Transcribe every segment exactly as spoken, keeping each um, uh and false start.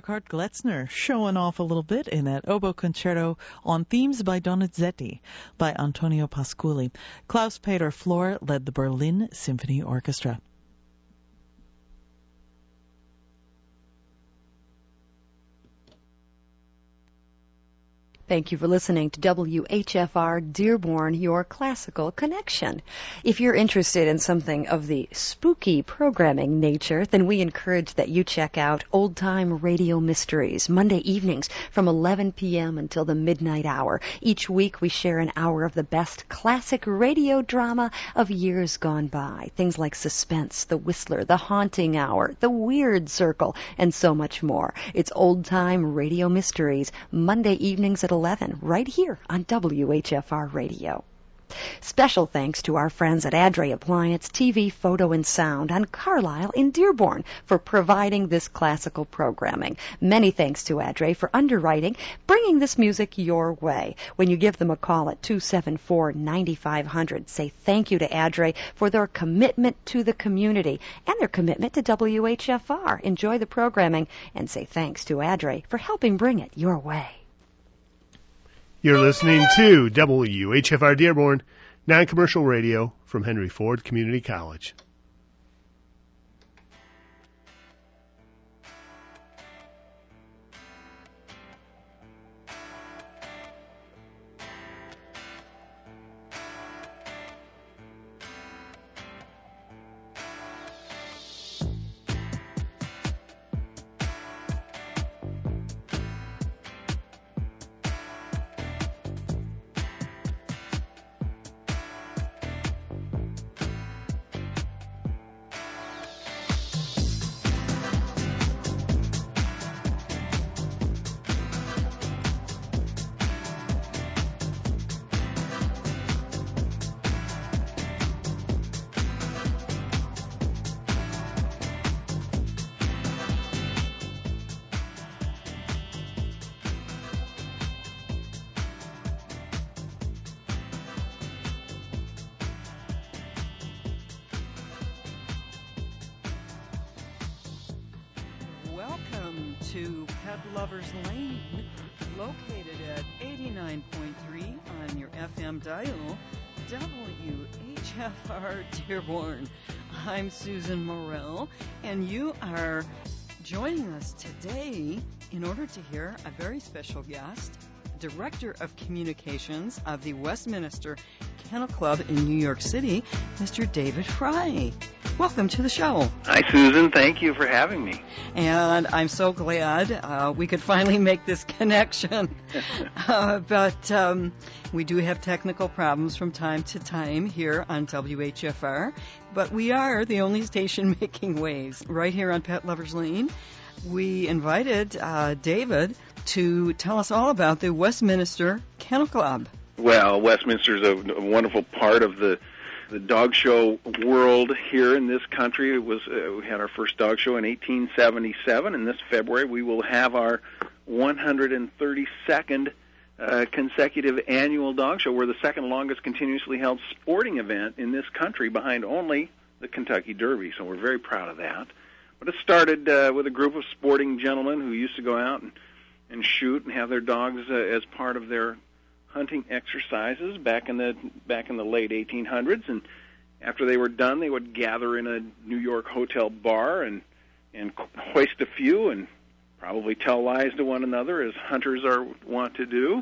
Burkhard Gletzner showing off a little bit in that oboe concerto on themes by Donizetti by Antonio Pasculi. Klaus-Peter Flor led the Berlin Symphony Orchestra. Thank you for listening to W H F R Dearborn, your classical connection. If you're interested in something of the spooky programming nature, then we encourage that you check out Old Time Radio Mysteries, Monday evenings from eleven p.m. until the midnight hour. Each week we share an hour of the best classic radio drama of years gone by. Things like Suspense, The Whistler, The Haunting Hour, The Weird Circle, and so much more. It's Old Time Radio Mysteries, Monday evenings at eleven, right here on W H F R Radio. Special thanks to our friends at Adre Appliance, T V, Photo, and Sound on Carlisle in Dearborn for providing this classical programming. Many thanks to Adre for underwriting, bringing this music your way. When you give them a call at two seven four, nine five zero zero, say thank you to Adre for their commitment to the community and their commitment to W H F R. Enjoy the programming and say thanks to Adre for helping bring it your way. You're listening to W H F R Dearborn, non-commercial radio from Henry Ford Community College. Welcome to Pet Lovers Lane, located at eighty-nine point three on your F M dial, W H F R Dearborn. I'm Susan Morell, and you are joining us today in order to hear a very special guest, Director of Communications of the Westminster Kennel Club in New York City, Mister David Fry. Welcome to the show. Hi, Susan. Thank you for having me. And I'm so glad uh, we could finally make this connection. uh, but um, we do have technical problems from time to time here on W H F R. But we are the only station making waves right here on Pet Lovers Lane. We invited uh, David to tell us all about the Westminster Kennel Club. Well, Westminster is a, a wonderful part of the the dog show world here in this country. It was uh, we had our first dog show in eighteen seventy-seven, and this February we will have our one hundred thirty-second uh, consecutive annual dog show. We're the second longest continuously held sporting event in this country, behind only the Kentucky Derby. So we're very proud of that. But it started uh, with a group of sporting gentlemen who used to go out and, and shoot and have their dogs uh, as part of their hunting exercises back in the back in the late eighteen hundreds, and after they were done, they would gather in a New York hotel bar and and hoist a few and probably tell lies to one another, as hunters are wont to do.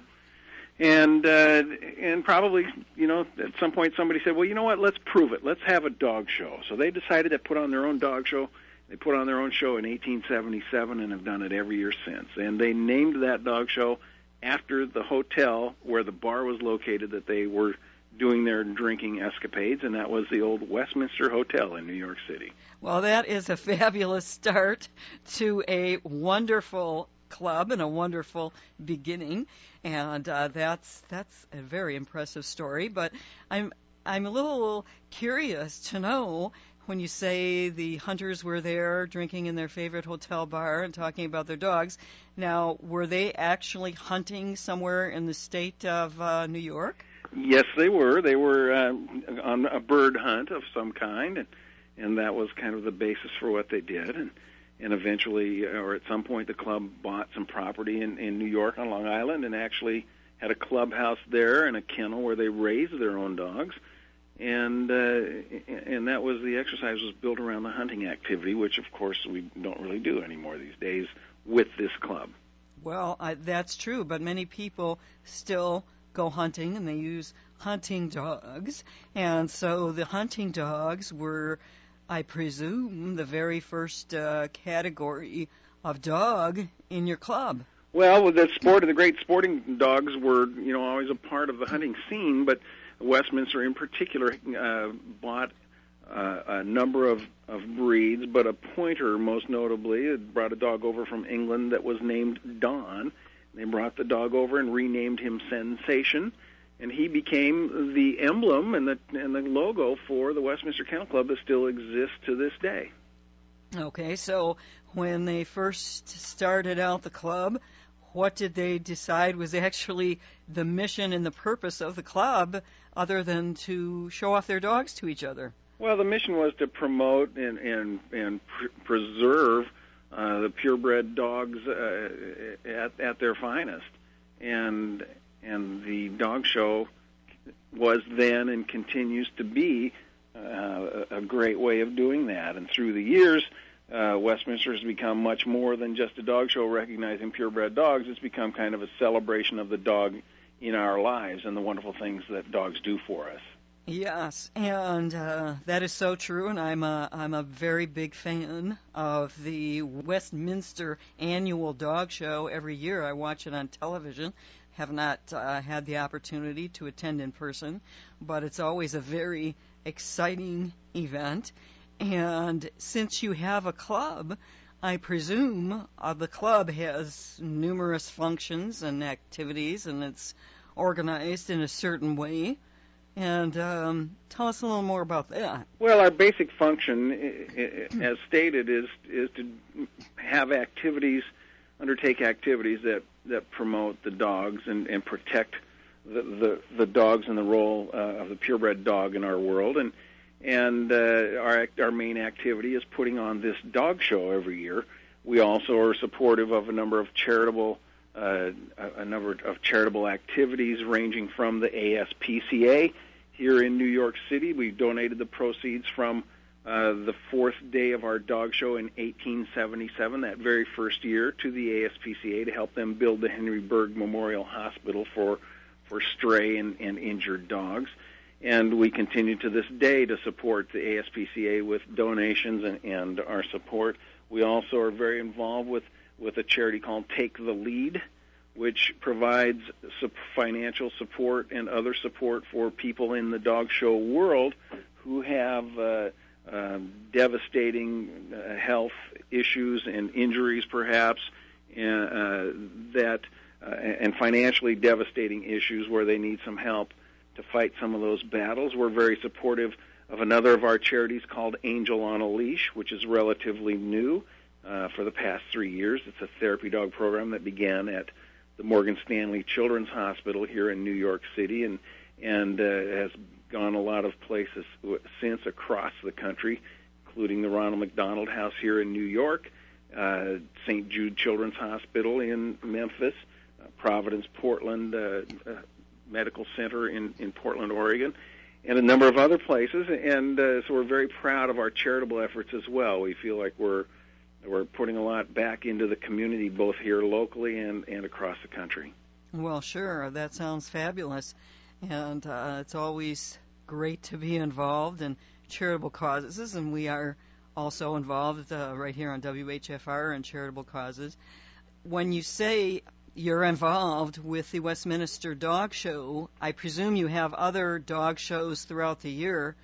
And uh, and probably, you know, at some point somebody said, well, you know what, let's prove it. Let's have a dog show. So they decided to put on their own dog show. They put on their own show in eighteen seventy-seven and have done it every year since. And they named that dog show after the hotel where the bar was located that they were doing their drinking escapades, and that was the old Westminster Hotel in New York City. Well, that is a fabulous start to a wonderful club and a wonderful beginning, and uh, that's that's a very impressive story. But I'm I'm a little curious to know, when you say the hunters were there drinking in their favorite hotel bar and talking about their dogs, now, were they actually hunting somewhere in the state of uh, New York? Yes, they were. They were uh, on a bird hunt of some kind, and, and that was kind of the basis for what they did. And and eventually, or at some point, the club bought some property in, in New York on Long Island and actually had a clubhouse there and a kennel where they raised their own dogs. And uh, and that was the exercise was built around the hunting activity, which, of course, we don't really do anymore these days with this club. Well, I, that's true, but many people still go hunting, and they use hunting dogs. And so the hunting dogs were, I presume, the very first uh, category of dog in your club. Well, the sport of the great sporting dogs were, you know, always a part of the hunting scene, but Westminster in particular uh, bought uh, a number of, of breeds, but a pointer most notably had brought a dog over from England that was named Don. They brought the dog over and renamed him Sensation, and he became the emblem and the and the logo for the Westminster Kennel Club that still exists to this day. Okay, so when they first started out the club, what did they decide was actually the mission and the purpose of the club, other than to show off their dogs to each other? Well, the mission was to promote and and, and pr- preserve uh, the purebred dogs uh, at at their finest, and and the dog show was then and continues to be uh, a great way of doing that. And through the years, Uh, Westminster has become much more than just a dog show recognizing purebred dogs. It's become kind of a celebration of the dog in our lives and the wonderful things that dogs do for us. Yes, and uh, that is so true, and I'm a, I'm a very big fan of the Westminster Annual Dog Show. Every year I watch it on television. Have not uh, had the opportunity to attend in person, but it's always a very exciting event. And since you have a club, I presume uh, the club has numerous functions and activities, and it's organized in a certain way. And um, tell us a little more about that. Well, our basic function, as stated, is is to have activities, undertake activities that, that promote the dogs and, and protect the, the, the dogs and the role uh, of the purebred dog in our world. And And uh, our our main activity is putting on this dog show every year. We also are supportive of a number of charitable uh, a number of charitable activities, ranging from the A S P C A here in New York City. We donated the proceeds from uh, the fourth day of our dog show in eighteen seventy-seven, that very first year, to the A S P C A to help them build the Henry Berg Memorial Hospital for for stray and, and injured dogs. And we continue to this day to support the A S P C A with donations and, and our support. We also are very involved with, with a charity called Take the Lead, which provides su- financial support and other support for people in the dog show world who have uh, uh, devastating uh, health issues and injuries, perhaps, and, uh, that uh, and financially devastating issues where they need some help to fight some of those battles. We're very supportive of another of our charities called Angel on a Leash, which is relatively new uh, for the past three years. It's a therapy dog program that began at the Morgan Stanley Children's Hospital here in New York City and, and uh, has gone a lot of places since across the country, including the Ronald McDonald House here in New York, uh, Saint Jude Children's Hospital in Memphis, uh, Providence, Portland, uh, uh, Medical Center in, in Portland, Oregon, and a number of other places. And uh, so we're very proud of our charitable efforts as well. We feel like we're we're putting a lot back into the community, both here locally and, and across the country. Well, sure. That sounds fabulous. And uh, it's always great to be involved in charitable causes, and we are also involved uh, right here on W H F R in charitable causes. When you say you're involved with the Westminster Dog Show, I presume you have other dog shows throughout the year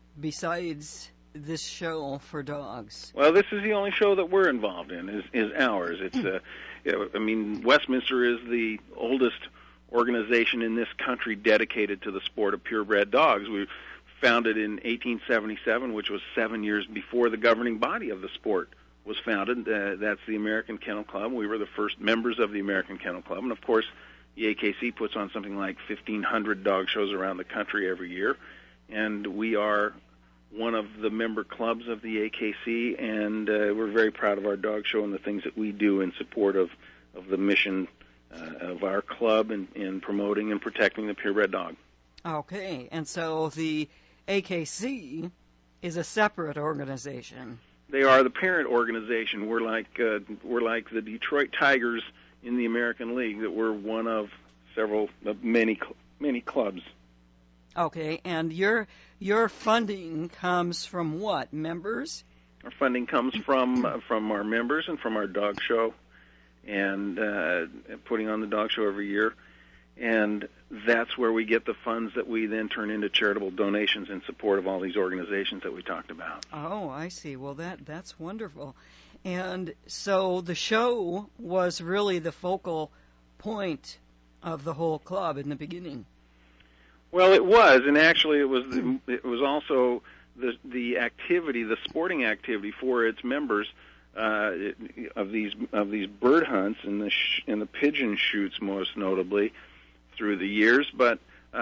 besides this show for dogs. Well, this is the only show that we're involved in, is, is ours. It's, uh, you know, I mean, Westminster is the oldest organization in this country dedicated to the sport of purebred dogs. We founded in eighteen seventy-seven, which was seven years before the governing body of the sport was founded. Uh, that's the American Kennel Club. We were the first members of the American Kennel Club. And, of course, the A K C puts on something like fifteen hundred dog shows around the country every year. And we are one of the member clubs of the A K C, and uh, we're very proud of our dog show and the things that we do in support of, of the mission uh, of our club in, in promoting and protecting the purebred dog. Okay, and so the A K C is a separate organization. They are the parent organization. We're like uh, we're like the Detroit Tigers in the American League. That we're one of several, uh, many, many clubs. Okay, and your your funding comes from what? Members? Our funding comes from uh, from our members and from our dog show, and uh, putting on the dog show every year, and that's where we get the funds that we then turn into charitable donations in support of all these organizations that we talked about. Oh, I see. Well, that that's wonderful. And so the show was really the focal point of the whole club in the beginning. Well, it was, and actually, it was the, it was also the the activity, the sporting activity for its members uh, of these of these bird hunts and the sh- and the pigeon shoots, most notably, through the years. But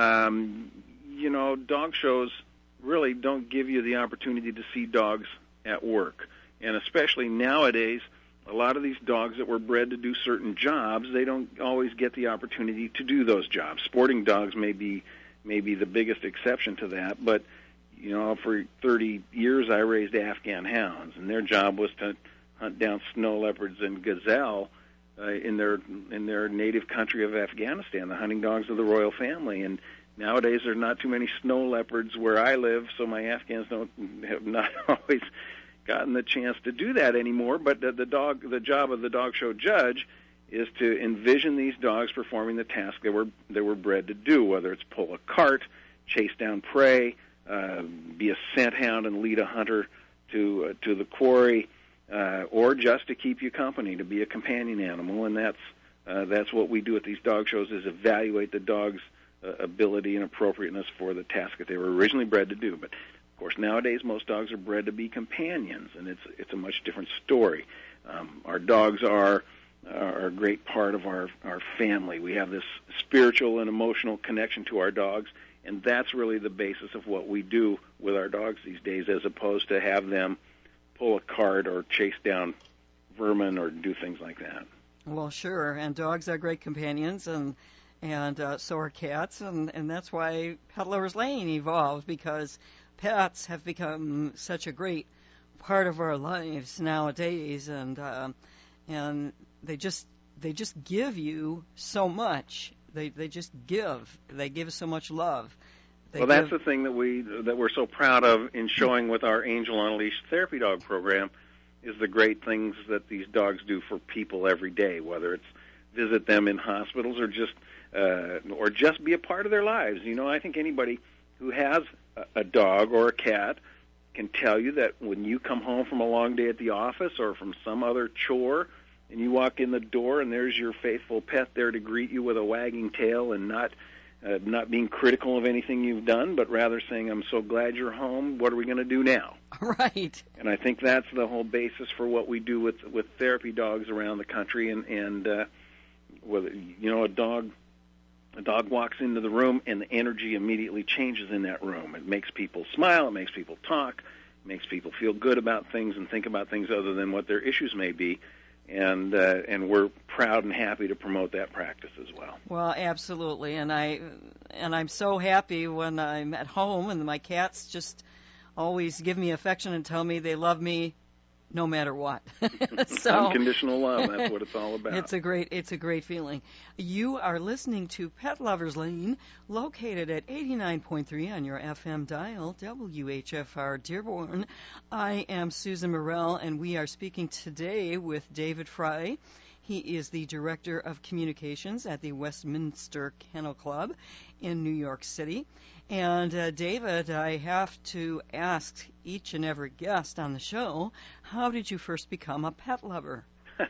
um, you know, dog shows really don't give you the opportunity to see dogs at work, and especially nowadays, a lot of these dogs that were bred to do certain jobs, they don't always get the opportunity to do those jobs. Sporting dogs may be may be the biggest exception to that, but you know, for thirty years I raised Afghan hounds, and their job was to hunt down snow leopards and gazelle uh, in their in their native country of Afghanistan, the hunting dogs of the royal family. And nowadays there's not too many snow leopards where I live, so my Afghans don't have not always gotten the chance to do that anymore. But the, the dog, the job of the dog show judge is to envision these dogs performing the task they were they were bred to do, whether it's pull a cart, chase down prey, uh, be a scent hound and lead a hunter to uh, to the quarry, uh, or just to keep you company, to be a companion animal. And that's uh, that's what we do at these dog shows, is evaluate the dog's uh, ability and appropriateness for the task that they were originally bred to do. But of course, nowadays most dogs are bred to be companions, and it's it's a much different story. Um, our dogs are are a great part of our, our family. We have this spiritual and emotional connection to our dogs, and that's really the basis of what we do with our dogs these days, as opposed to have them pull a cart or chase down vermin or do things like that. Well, sure, and dogs are great companions, and and uh, so are cats, and, and that's why Pet Lovers Lane evolved, because pets have become such a great part of our lives nowadays, and uh, and they just they just give you so much. They they just give. They give so much love. They well, that's give... the thing that we that we're so proud of in showing with our Angel Unleashed therapy dog program, is the great things that these dogs do for people every day, whether it's visit them in hospitals or just uh, or just be a part of their lives. You know, I think anybody who has a, a dog or a cat can tell you that when you come home from a long day at the office or from some other chore, and you walk in the door and there's your faithful pet there to greet you with a wagging tail, and not uh, not being critical of anything you've done, but rather saying, "I'm so glad you're home. What are we going to do now?" Right. And I think that's the whole basis for what we do with with therapy dogs around the country. And and uh, whether you know a dog, a dog walks into the room and the energy immediately changes in that room. It makes people smile. It makes people talk. It makes people feel good about things and think about things other than what their issues may be. And uh, and we're proud and happy to promote that practice as well. Well, absolutely, and I and I'm so happy when I'm at home and my cats just always give me affection and tell me they love me no matter what. So, unconditional love, that's what it's all about. It's a great it's a great feeling. You are listening to Pet Lovers Lane, located at eighty-nine point three on your F M dial, W H F R Dearborn. I am Susan Morrell, and we are speaking today with David Fry. He is the Director of Communications at the Westminster Kennel Club in New York City. And, uh, David, I have to ask each and every guest on the show, how did you first become a pet lover?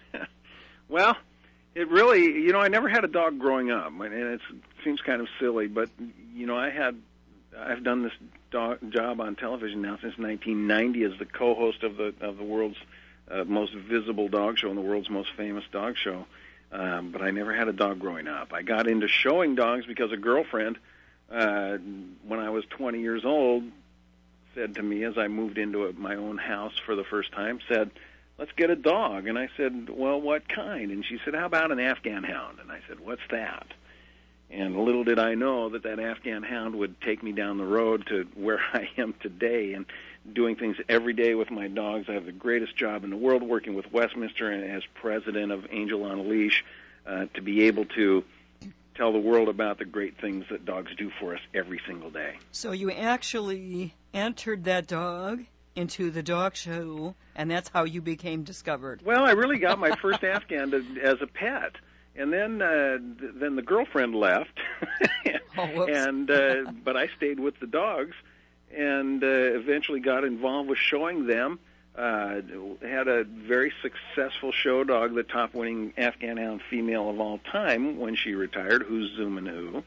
Well, it really, you know, I never had a dog growing up, and it seems kind of silly, but, you know, I had, I've done this dog, job on television now since nineteen ninety as the co-host of the of the world's uh, most visible dog show and the world's most famous dog show, um, but I never had a dog growing up. I got into showing dogs because a girlfriend, Uh, when I was twenty years old, said to me as I moved into a, my own house for the first time, said, let's get a dog. And I said, well, what kind? And she said, how about an Afghan hound? And I said, what's that? And little did I know that that Afghan hound would take me down the road to where I am today and doing things every day with my dogs. I have the greatest job in the world working with Westminster and as president of Angel on a Leash uh, to be able to tell the world about the great things that dogs do for us every single day. So you actually entered that dog into the dog show, and that's how you became discovered. Well, I really got my first Afghan to, as a pet. And then, uh, th- then the girlfriend left, oh, and uh, but I stayed with the dogs, and uh, eventually got involved with showing them. Uh, had a very successful show dog, the top-winning Afghan hound female of all time when she retired, who's Zumanu,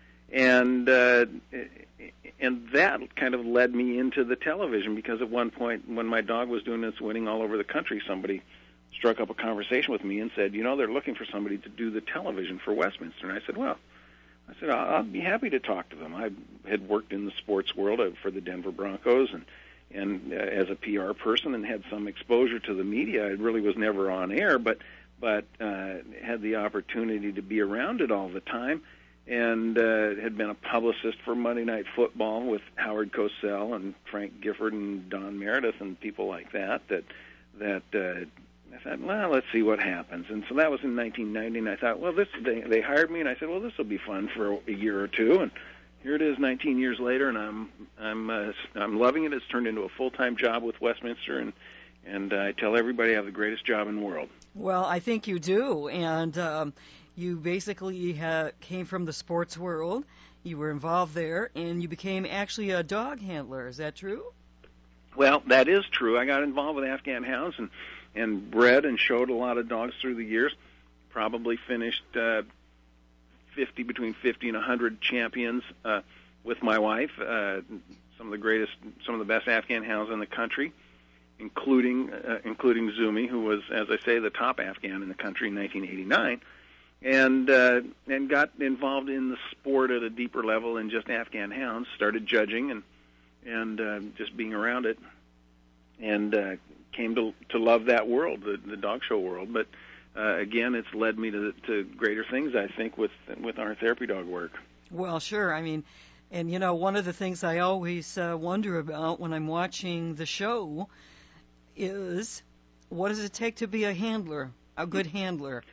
and uh, and that kind of led me into the television because at one point when my dog was doing its winning all over the country, somebody struck up a conversation with me and said, you know, they're looking for somebody to do the television for Westminster. And I said, well, I said, I'll, I'll be happy to talk to them. I had worked in the sports world uh, for the Denver Broncos and, and uh, as a P R person and had some exposure to the media. I really was never on air, but, but uh, had the opportunity to be around it all the time and uh, had been a publicist for Monday Night Football with Howard Cosell and Frank Gifford and Don Meredith and people like that, that, that, uh, I thought, well, let's see what happens. And so that was in nineteen ninety, and I thought, well, this they, they hired me, and I said, well, this will be fun for a year or two. And here it is nineteen years later, and I'm I'm uh, I'm loving it. It's turned into a full-time job with Westminster, and, and uh, I tell everybody I have the greatest job in the world. Well, I think you do, and um, you basically ha- came from the sports world. You were involved there, and you became actually a dog handler. Is that true? Well, that is true. I got involved with Afghan hounds and and bred and showed a lot of dogs through the years. Probably finished uh, fifty between fifty and one hundred champions uh, with my wife. Uh, some of the greatest, some of the best Afghan hounds in the country, including uh, including Zumi, who was, as I say, the top Afghan in the country in nineteen eighty-nine, and uh, and got involved in the sport at a deeper level than just Afghan hounds. Started judging and and uh, just being around it, and uh, came to to love that world, the, the dog show world. But uh, again, it's led me to to greater things, I think, with with our therapy dog work. Well, sure. I mean, and you know, one of the things I always uh, wonder about when I'm watching the show is, what does it take to be a handler, a good handler?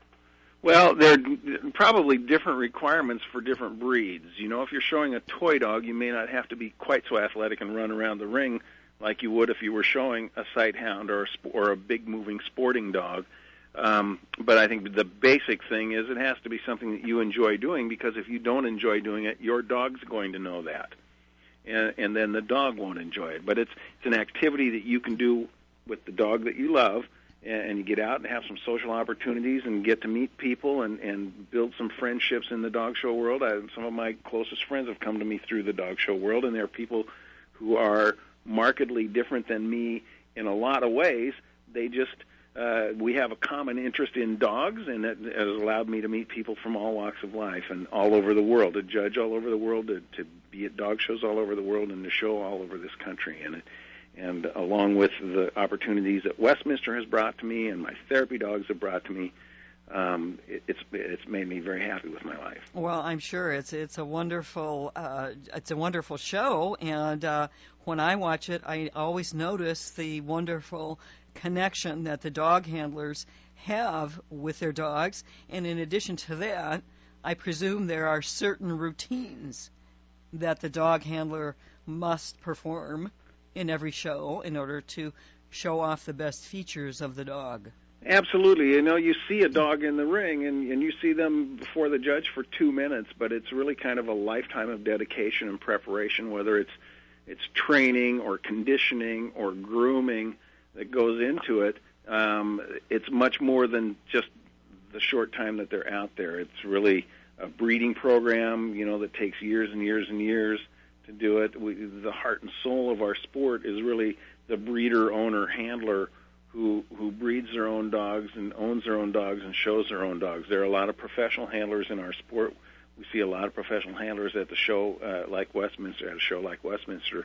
Well, there are probably different requirements for different breeds. You know, if you're showing a toy dog, you may not have to be quite so athletic and run around the ring like you would if you were showing a sight hound or a, sp- or a big moving sporting dog. Um, but I think the basic thing is it has to be something that you enjoy doing, because if you don't enjoy doing it, your dog's going to know that. And, and then the dog won't enjoy it. But it's it's an activity that you can do with the dog that you love, and you get out and have some social opportunities and get to meet people and, and build some friendships in the dog show world. I, some of my closest friends have come to me through the dog show world, and they're people who are markedly different than me in a lot of ways. They just, uh, we have a common interest in dogs, and it has allowed me to meet people from all walks of life and all over the world, to judge all over the world, to, to be at dog shows all over the world, and to show all over this country. And it, And along with the opportunities that Westminster has brought to me and my therapy dogs have brought to me, um, it, it's it's made me very happy with my life. Well, I'm sure it's it's a wonderful uh, it's a wonderful show, and uh, when I watch it, I always notice the wonderful connection that the dog handlers have with their dogs. And in addition to that, I presume there are certain routines that the dog handler must perform in every show in order to show off the best features of the dog. Absolutely. You know, you see a dog in the ring, and, and you see them before the judge for two minutes, but it's really kind of a lifetime of dedication and preparation, whether it's it's training or conditioning or grooming that goes into it. Um, it's much more than just the short time that they're out there. It's really a breeding program, you know, that takes years and years and years to do it. We, the heart and soul of our sport is really the breeder, owner, handler who who breeds their own dogs and owns their own dogs and shows their own dogs. There are a lot of professional handlers in our sport. We see a lot of professional handlers at the show uh, like Westminster, at a show like Westminster.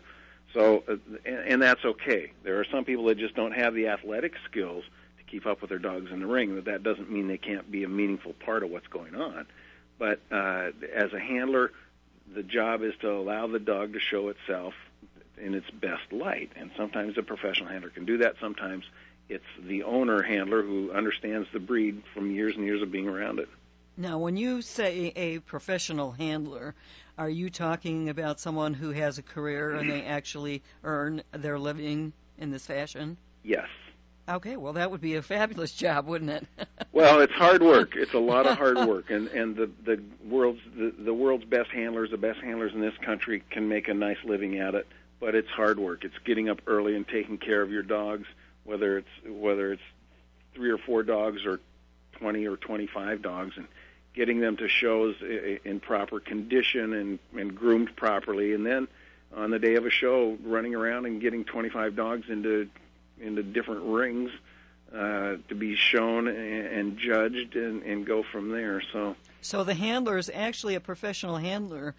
So, uh, and, and that's okay. There are some people that just don't have the athletic skills to keep up with their dogs in the ring. But that doesn't mean they can't be a meaningful part of what's going on. But uh, as a handler, the job is to allow the dog to show itself in its best light. And sometimes a professional handler can do that. Sometimes it's the owner handler who understands the breed from years and years of being around it. Now, when you say a professional handler, are you talking about someone who has a career and they actually earn their living in this fashion? Yes. Okay, well, that would be a fabulous job, wouldn't it? Well, it's hard work. It's a lot of hard work, and and the the world's the, the world's best handlers, the best handlers in this country, can make a nice living at it. But it's hard work. It's getting up early and taking care of your dogs, whether it's whether it's three or four dogs or twenty or twenty-five dogs, and getting them to shows in proper condition and, and groomed properly, and then on the day of a show, running around and getting twenty-five dogs into into different rings uh, to be shown and, and judged, and, and go from there. So, so the handler is actually a professional handler.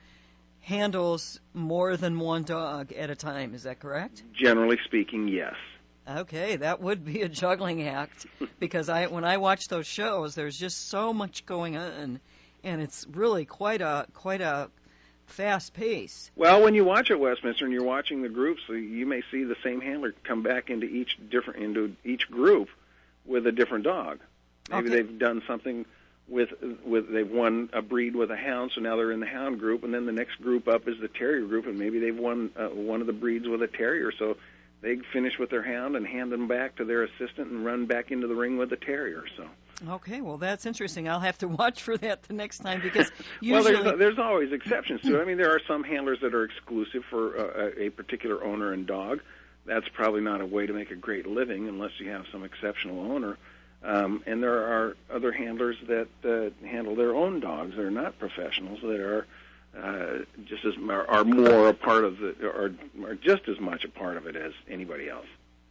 Handles more than one dog at a time. Is that correct? Generally speaking, yes. Okay, that would be a juggling act, because I when I watch those shows, there's just so much going on, and it's really quite a quite a fast pace. Well, when you watch at Westminster and you're watching the groups, you may see the same handler come back into each different into each group with a different dog. Maybe Okay. they've done something with with they've won a breed with a hound, so now they're in the hound group, and then the next group up is the terrier group, and maybe they've won uh, one of the breeds with a terrier, so they finish with their hound and hand them back to their assistant and run back into the ring with the terrier. So. Okay, well, that's interesting. I'll have to watch for that the next time, because well, usually... there's, there's always exceptions to it. I mean, there are some handlers that are exclusive for uh, a particular owner and dog. That's probably not a way to make a great living unless you have some exceptional owner. Um, and there are other handlers that uh, handle their own dogs. They're not professionals. That are uh, just as are, are more a part of the, or are just as much a part of it as anybody else.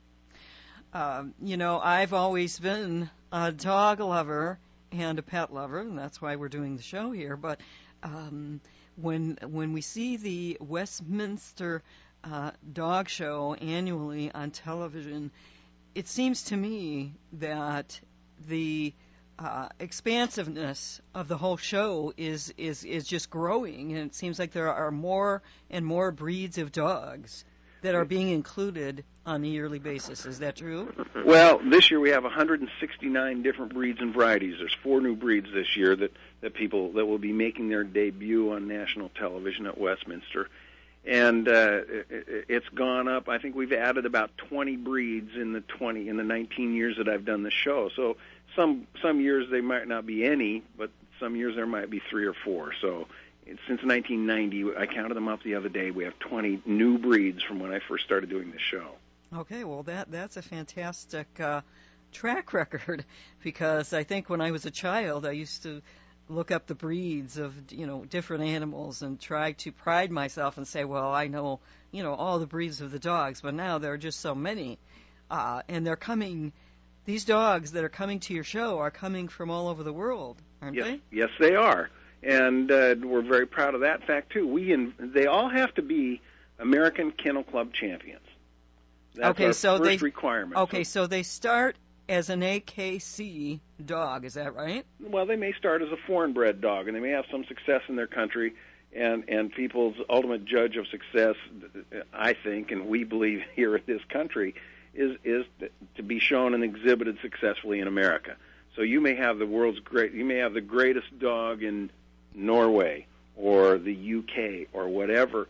Um, you know, I've always been a dog lover and a pet lover, and that's why we're doing the show here. But um, when when we see the Westminster uh, Dog Show annually on television, it seems to me that the uh, expansiveness of the whole show is, is, is just growing, and it seems like there are more and more breeds of dogs that are being included on a yearly basis. Is that true? Well, this year we have one hundred sixty-nine different breeds and varieties. There's four new breeds this year that, that people that will be making their debut on national television at Westminster. And uh, it, it's gone up. I think we've added about twenty breeds in the twenty in the nineteen years that I've done the show. So some some years they might not be any, but some years there might be three or four. So since nineteen ninety, I counted them up the other day. We have twenty new breeds from when I first started doing the show. Okay, well that that's a fantastic uh, track record, because I think when I was a child, I used to look up the breeds of, you know, different animals and try to pride myself and say, well, I know, you know, all the breeds of the dogs, but now there are just so many, uh, and they're coming. These dogs that are coming to your show are coming from all over the world, aren't yes, they? Yes, they are, and uh, we're very proud of that fact too. We in, they all have to be American Kennel Club champions. That's okay, our so first they requirement. Okay, so, so they start as an A K C dog, is that right? Well, they may start as a foreign-bred dog, and they may have some success in their country, and, and people's ultimate judge of success, I think, and we believe here in this country, is is to be shown and exhibited successfully in America. So you may have the world's great, you may have the greatest dog in Norway or the U K or whatever,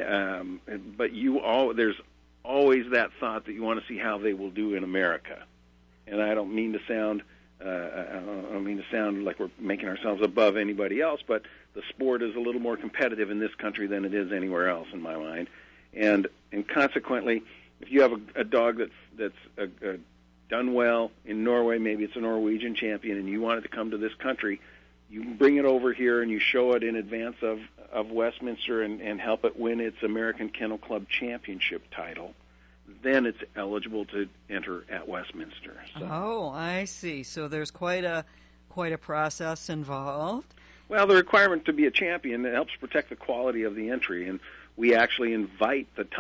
um, but you all there's always that thought that you want to see how they will do in America. And I don't mean to sound, uh, I don't mean to sound like we're making ourselves above anybody else, but the sport is a little more competitive in this country than it is anywhere else, in my mind. And and consequently, if you have a, a dog that's that's a, a done well in Norway, maybe it's a Norwegian champion, and you want it to come to this country, you bring it over here and you show it in advance of of Westminster and, and help it win its American Kennel Club championship title. Then it's eligible to enter at Westminster. So. Oh, I see. So there's quite a quite a process involved. Well, the requirement to be a champion, it helps protect the quality of the entry, and we actually invite the top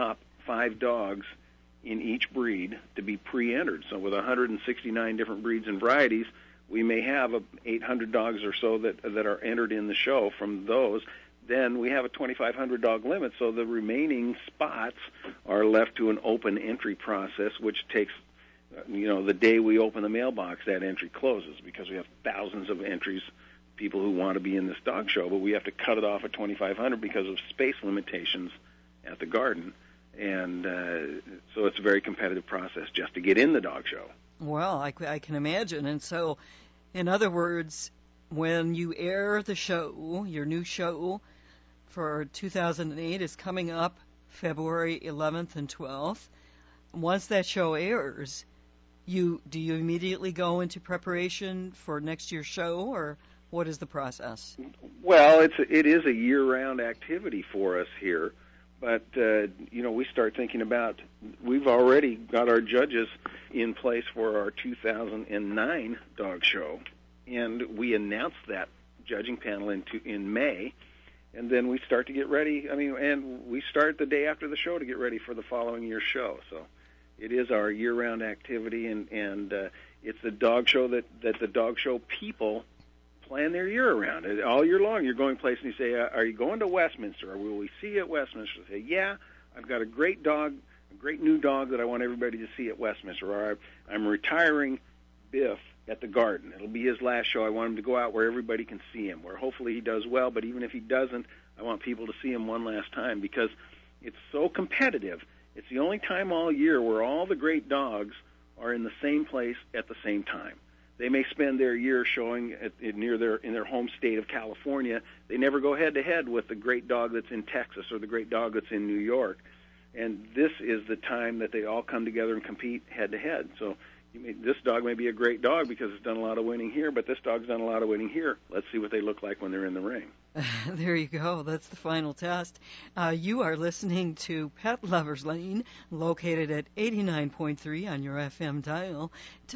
five dogs in each breed to be pre-entered. So with one hundred sixty-nine different breeds and varieties, we may have a eight hundred dogs or so that that are entered in the show. From those, then we have a twenty-five hundred dog limit, so the remaining spots are left to an open entry process, which takes, you know, the day we open the mailbox, that entry closes because we have thousands of entries, people who want to be in this dog show, but we have to cut it off at twenty-five hundred because of space limitations at the garden. And uh, so it's a very competitive process just to get in the dog show. Well, I, I can imagine. And so, in other words, when you air the show, your new show for two thousand eight is coming up February eleventh and twelfth. Once that show airs, you do you immediately go into preparation for next year's show, or what is the process? Well, it's a, it is a year-round activity for us here. But, uh, you know, we start thinking about, we've already got our judges in place for our two thousand nine dog show, and we announced that judging panel in, to, in May, and then we start to get ready, I mean, and we start the day after the show to get ready for the following year's show. So it is our year-round activity, and, and uh, it's the dog show that, that the dog show people plan their year around. All year long, you're going places and you say, uh, are you going to Westminster, or will we see you at Westminster? Say, yeah, I've got a great dog, a great new dog that I want everybody to see at Westminster, or I'm retiring Biff at the Garden. It'll be his last show. I want him to go out where everybody can see him, where hopefully he does well, but even if he doesn't, I want people to see him one last time because it's so competitive. It's the only time all year where all the great dogs are in the same place at the same time. They may spend their year showing at, near their in their home state of California. They never go head to head with the great dog that's in Texas or the great dog that's in New York. And this is the time that they all come together and compete head to head. So you may, this dog may be a great dog because it's done a lot of winning here, but this dog's done a lot of winning here. Let's see what they look like when they're in the ring. There you go. That's the final test. Uh, you are listening to Pet Lovers Lane, located at eighty-nine point three on your F M dial,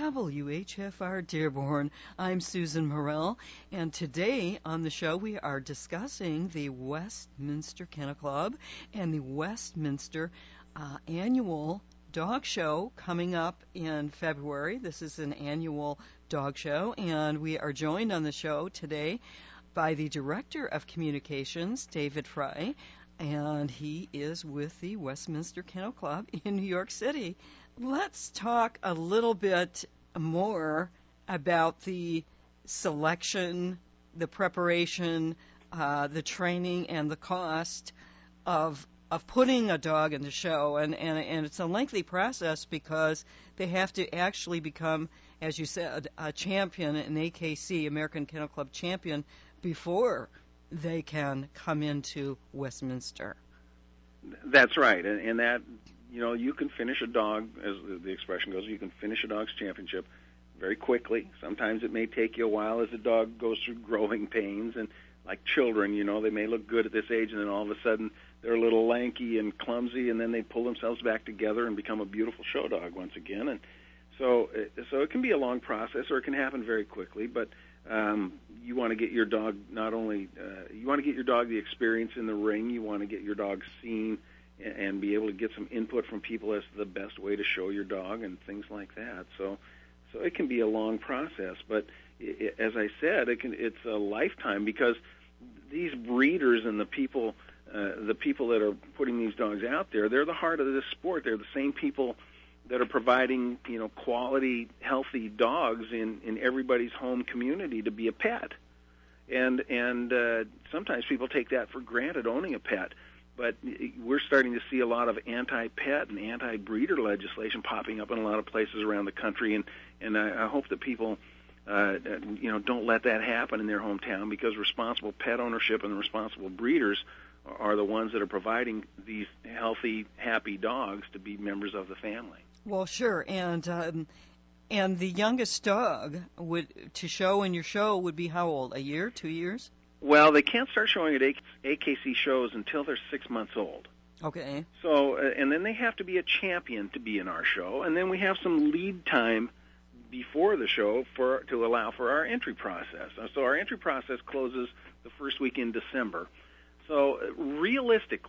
W H F R Dearborn. I'm Susan Morrell, and today on the show we are discussing the Westminster Kennel Club and the Westminster uh, annual dog show coming up in February. This is an annual dog show, and we are joined on the show today by the Director of Communications, David Fry, and he is with the Westminster Kennel Club in New York City. Let's talk a little bit more about the selection, the preparation, uh, the training, and the cost of of putting a dog in the show. And, and, and it's a lengthy process because they have to actually become, as you said, a champion, an A K C, American Kennel Club champion, before they can come into Westminster. That's right, and, and that, you know, you can finish a dog, as the, the expression goes, you can finish a dog's championship very quickly. Sometimes it may take you a while as the dog goes through growing pains, and like children, you know, they may look good at this age, and then all of a sudden they're a little lanky and clumsy, and then they pull themselves back together and become a beautiful show dog once again. And so, so it can be a long process, or it can happen very quickly, but Um, you want to get your dog not only uh, you want to get your dog the experience in the ring. You want to get your dog seen and, and be able to get some input from people as to the best way to show your dog and things like that. So, so it can be a long process, but it, as I said, it can it's a lifetime because these breeders and the people uh, the people that are putting these dogs out there, they're the heart of this sport. They're the same people that are providing, you know, quality, healthy dogs in, in everybody's home community to be a pet. And and uh, sometimes people take that for granted, owning a pet. But we're starting to see a lot of anti-pet and anti-breeder legislation popping up in a lot of places around the country. And, and I, I hope that people, uh, you know, don't let that happen in their hometown, because responsible pet ownership and responsible breeders are the ones that are providing these healthy, happy dogs to be members of the family. Well, sure, and um, and the youngest dog would to show in your show would be how old? A year, two years? Well, they can't start showing at A K C shows until they're six months old. Okay. So, uh, and then they have to be a champion to be in our show, and then we have some lead time before the show for to allow for our entry process. So our entry process closes the first week in December. So realistically,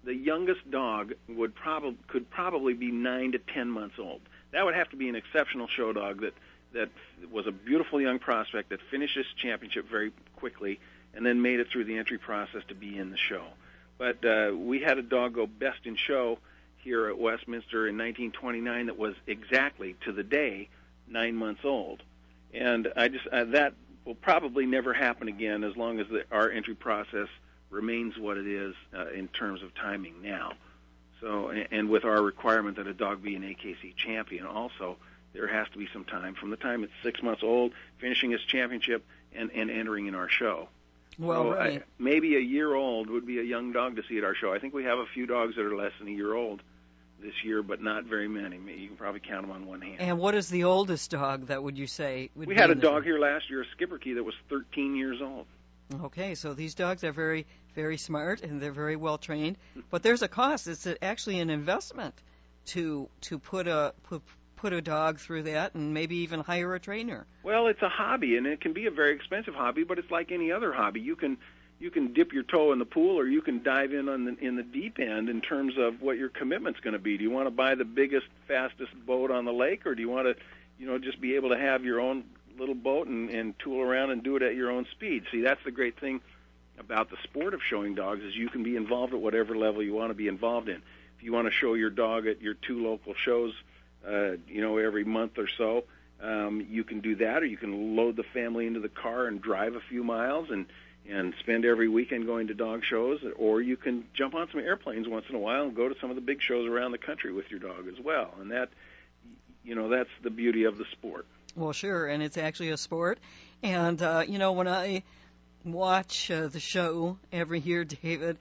the youngest dog would probably could probably be nine to ten months old. That would have to be an exceptional show dog that that was a beautiful young prospect that finished his championship very quickly and then made it through the entry process to be in the show. But uh, we had a dog go best in show here at Westminster in nineteen twenty-nine that was exactly to the day nine months old, and I just uh, that will probably never happen again as long as the, our entry process remains what it is uh, in terms of timing now. So, and, and with our requirement that a dog be an A K C champion, also there has to be some time from the time it's six months old, finishing his championship, and, and entering in our show. Well, so right. I, maybe a year old would be a young dog to see at our show. I think we have a few dogs that are less than a year old this year, but not very many. You can probably count them on one hand. And what is the oldest dog that would you say would we be had a in the dog show? here last year, a Schipperke, that was thirteen years old. Okay, so these dogs are very, very smart and they're very well trained. But there's a cost. It's a, actually an investment to to put a put, put a dog through that and maybe even hire a trainer. Well, it's a hobby, and it can be a very expensive hobby, but it's like any other hobby. You can you can dip your toe in the pool, or you can dive in on the, in the deep end in terms of what your commitment's going to be. Do you want to buy the biggest, fastest boat on the lake, or do you want to, you know, just be able to have your own little boat and, and tool around and do it at your own speed? See, that's the great thing about the sport of showing dogs, is you can be involved at whatever level you want to be involved in. If you want to show your dog at your two local shows, uh, you know, every month or so, um, you can do that, or you can load the family into the car and drive a few miles and and spend every weekend going to dog shows, or you can jump on some airplanes once in a while and go to some of the big shows around the country with your dog as well. And that, you know, that's the beauty of the sport. Well, sure, and it's actually a sport. And, uh, you know, when I watch uh, the show every year, David,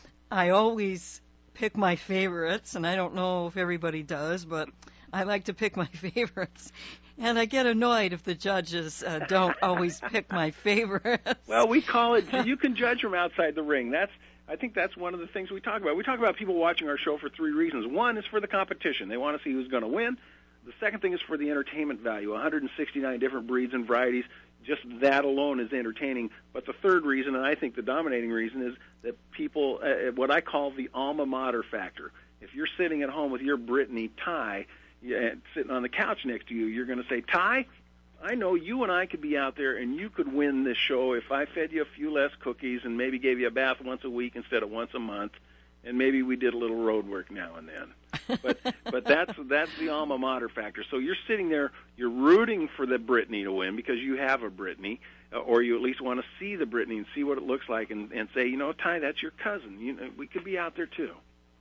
I always pick my favorites, and I don't know if everybody does, but I like to pick my favorites. And I get annoyed if the judges uh, don't always pick my favorites. Well, we call it, you can judge from outside the ring. That's, I think that's one of the things we talk about. We talk about people watching our show for three reasons. One is for the competition. They want to see who's going to win. The second thing is for the entertainment value. one hundred sixty-nine different breeds and varieties. Just that alone is entertaining. But the third reason, and I think the dominating reason, is that people, uh, what I call the alma mater factor. If you're sitting at home with your Brittany Ty, yeah, sitting on the couch next to you, you're going to say, Ty, I know you and I could be out there and you could win this show if I fed you a few less cookies and maybe gave you a bath once a week instead of once a month, and maybe we did a little road work now and then. But but that's that's the alma mater factor. So you're sitting there, you're rooting for the Brittany to win because you have a Brittany, or you at least want to see the Brittany and see what it looks like, and, and say, you know, Ty, that's your cousin. You know, we could be out there too.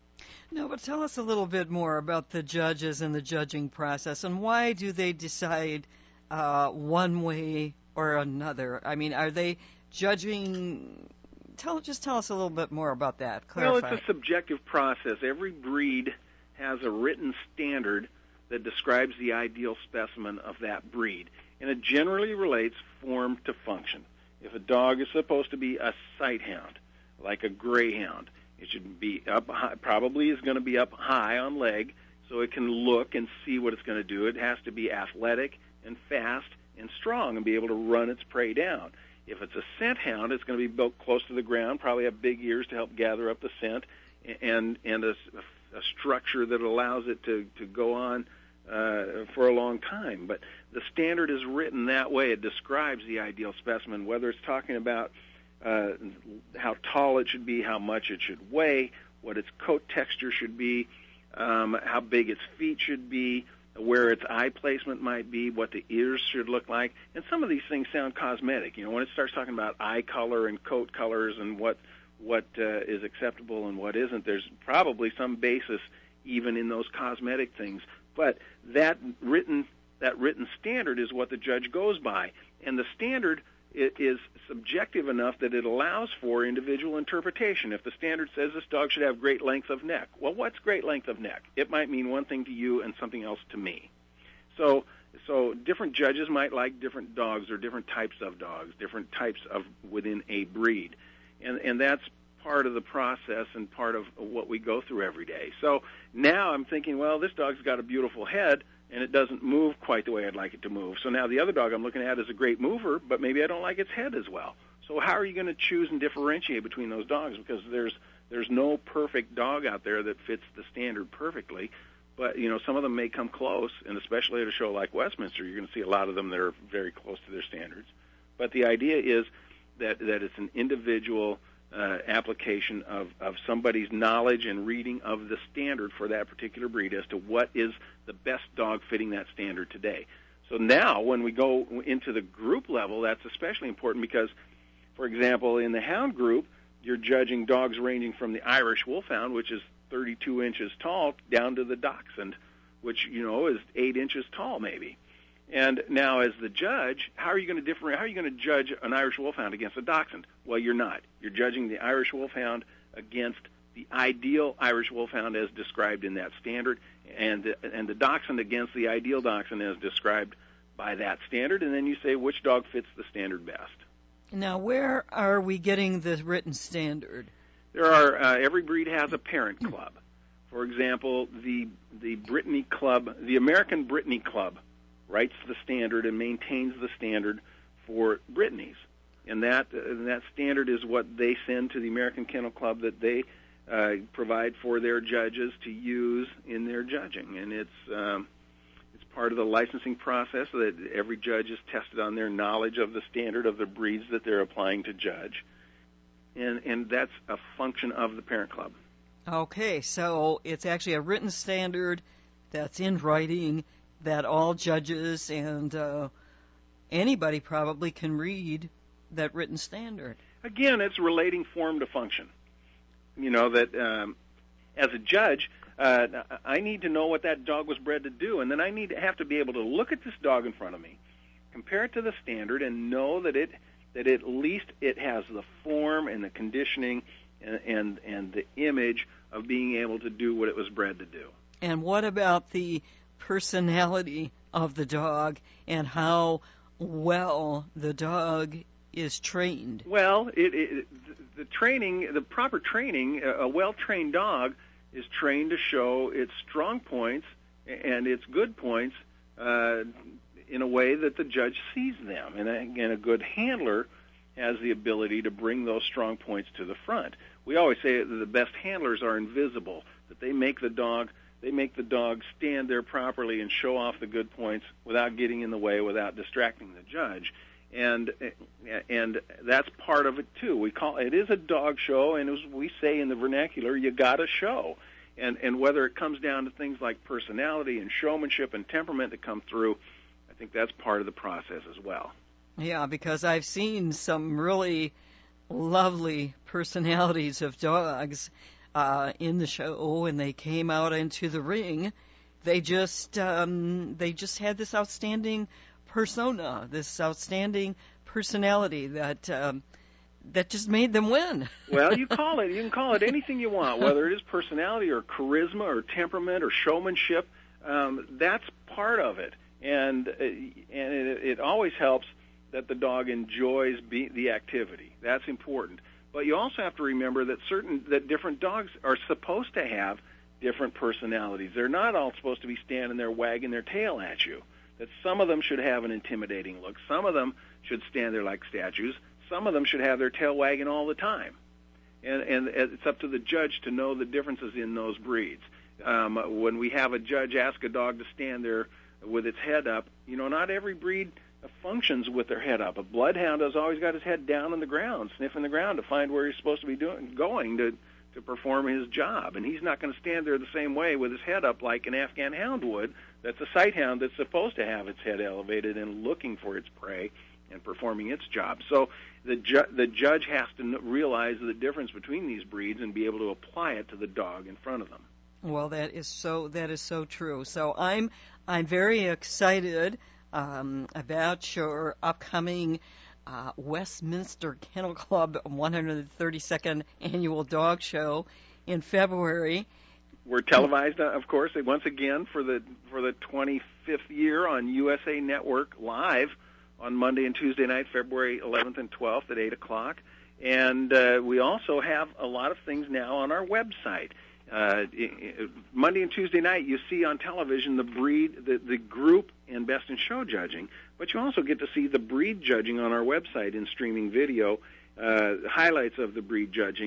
No, but tell us a little bit more about the judges and the judging process, and why do they decide uh, one way or another? I mean, are they judging? Tell just tell us a little bit more about that. Clarify. Well, it's a subjective process. Every breed has a written standard that describes the ideal specimen of that breed, and it generally relates form to function. If a dog is supposed to be a sight hound, like a greyhound, it should be up high, probably is going to be up high on leg, so it can look and see what it's going to do. It has to be athletic and fast and strong and be able to run its prey down. If it's a scent hound, it's going to be built close to the ground, probably have big ears to help gather up the scent, and and a, a structure that allows it to, to go on uh, for a long time. But the standard is written that way. It describes the ideal specimen, whether it's talking about Uh, how tall it should be, how much it should weigh, what its coat texture should be, um, how big its feet should be, where its eye placement might be, what the ears should look like. And some of these things sound cosmetic. You know, when it starts talking about eye color and coat colors and what what uh, is acceptable and what isn't, there's probably some basis even in those cosmetic things. But that written that written standard is what the judge goes by, and the standard it is subjective enough that it allows for individual interpretation. If the standard says this dog should have great length of neck, well, what's great length of neck? It might mean one thing to you and something else to me. So so different judges might like different dogs or different types of dogs, different types of within a breed. And and that's part of the process and part of what we go through every day. So now I'm thinking, well, this dog's got a beautiful head, and it doesn't move quite the way I'd like it to move. So now the other dog I'm looking at is a great mover, but maybe I don't like its head as well. So how are you going to choose and differentiate between those dogs? Because there's There's no perfect dog out there that fits the standard perfectly, but, you know, some of them may come close, and especially at a show like Westminster, you're going to see a lot of them that are very close to their standards. But the idea is that, that it's an individual uh, application of, of somebody's knowledge and reading of the standard for that particular breed as to what is the best dog fitting that standard today. So now when we go into the group level, that's especially important because, for example, in the hound group, you're judging dogs ranging from the Irish Wolfhound, which is thirty-two inches tall, down to the Dachshund, which, you know, is eight inches tall maybe. And now as the judge, how are you going to differ, how are you going to judge an Irish Wolfhound against a Dachshund? Well, you're not. You're judging the Irish Wolfhound against the ideal Irish Wolfhound as described in that standard, and the, and the Dachshund against the ideal Dachshund as described by that standard, and then you say which dog fits the standard best. Now, where are we getting the written standard? There are, uh, every breed has a parent club. For example, the the Brittany Club, the American Brittany Club, writes the standard and maintains the standard for Brittany's. And that uh, and that standard is what they send to the American Kennel Club that they uh, provide for their judges to use in their judging. And it's um, it's part of the licensing process that every judge is tested on their knowledge of the standard of the breeds that they're applying to judge. And and that's a function of the parent club. Okay, so it's actually a written standard that's in writing that all judges and uh, anybody probably can read that written standard. Again, it's relating form to function. You know, that um, as a judge, uh, I need to know what that dog was bred to do, and then I need to have to be able to look at this dog in front of me, compare it to the standard, and know that it that at least it has the form and the conditioning and, and, and the image of being able to do what it was bred to do. And what about the personality of the dog and how well the dog is trained? Well, it, it, the training, the proper training, a well-trained dog is trained to show its strong points and its good points uh, in a way that the judge sees them. And again, a good handler has the ability to bring those strong points to the front. We always say that the best handlers are invisible, that they make the dog they make the dog stand there properly and show off the good points without getting in the way, without distracting the judge. And and that's part of it too. We call it is a dog show, and as we say in the vernacular, you got to show. And and whether it comes down to things like personality and showmanship and temperament that come through, I think that's part of the process as well. Yeah, because I've seen some really lovely personalities of dogs uh, in the show, and they came out into the ring. They just um, they just had this outstanding persona, this outstanding personality that um, that just made them win. Well, you call it you can call it anything you want, whether it is personality or charisma or temperament or showmanship. Um, that's part of it, and uh, and it, it always helps that the dog enjoys be, the activity. That's important. But you also have to remember that certain that different dogs are supposed to have different personalities. They're not all supposed to be standing there wagging their tail at you. That some of them should have an intimidating look. Some of them should stand there like statues. Some of them should have their tail wagging all the time. And, and it's up to the judge to know the differences in those breeds. Um, when we have a judge ask a dog to stand there with its head up, you know, not every breed functions with their head up. A bloodhound has always got his head down on the ground, sniffing the ground to find where he's supposed to be doing, going to, to perform his job. And he's not going to stand there the same way with his head up like an Afghan hound would. That's a sight hound that's supposed to have its head elevated and looking for its prey and performing its job. So the ju- the judge has to realize the difference between these breeds and be able to apply it to the dog in front of them. Well, that is so that is so true. So I'm I'm very excited um, about your upcoming uh, Westminster Kennel Club one hundred thirty-second Annual Dog Show in February. We're televised, of course, once again for the for the twenty-fifth year on U S A Network live on Monday and Tuesday night, February eleventh and twelfth at eight o'clock. And uh, we also have a lot of things now on our website. Uh, Monday and Tuesday night, you see on television the breed, the, the group, and best in show judging, but you also get to see the breed judging on our website in streaming video, uh, highlights of the breed judging.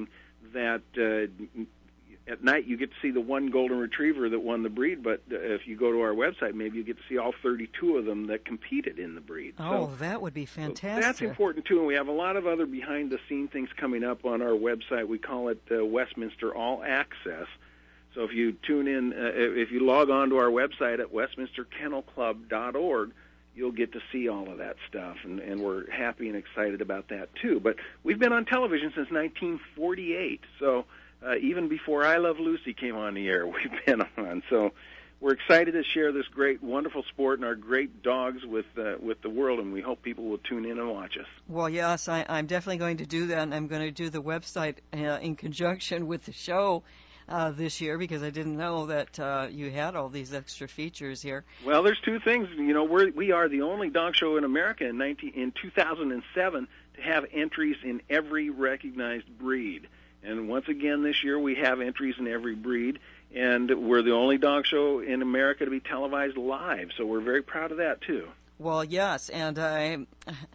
that uh, at night you get to see the one golden retriever that won the breed, but uh, if you go to our website, maybe you get to see all thirty-two of them that competed in the breed. Oh, so, that would be fantastic. That's important, too, and we have a lot of other behind-the-scene things coming up on our website. We call it uh, Westminster All Access. So if you tune in, uh, if you log on to our website at westminster kennel club dot org, you'll get to see all of that stuff, and, and we're happy and excited about that, too. But we've been on television since nineteen forty-eight, so uh, even before I Love Lucy came on the air, we've been on. So we're excited to share this great, wonderful sport and our great dogs with uh, with the world, and we hope people will tune in and watch us. Well, yes, I, I'm definitely going to do that, and I'm going to do the website uh, in conjunction with the show uh, this year, because I didn't know that uh, you had all these extra features here. Well, there's two things. You know, we're, we are the only dog show in America in, nineteen, in two thousand seven to have entries in every recognized breed. And once again this year we have entries in every breed, and we're the only dog show in America to be televised live, so we're very proud of that, too. Well, yes, and I,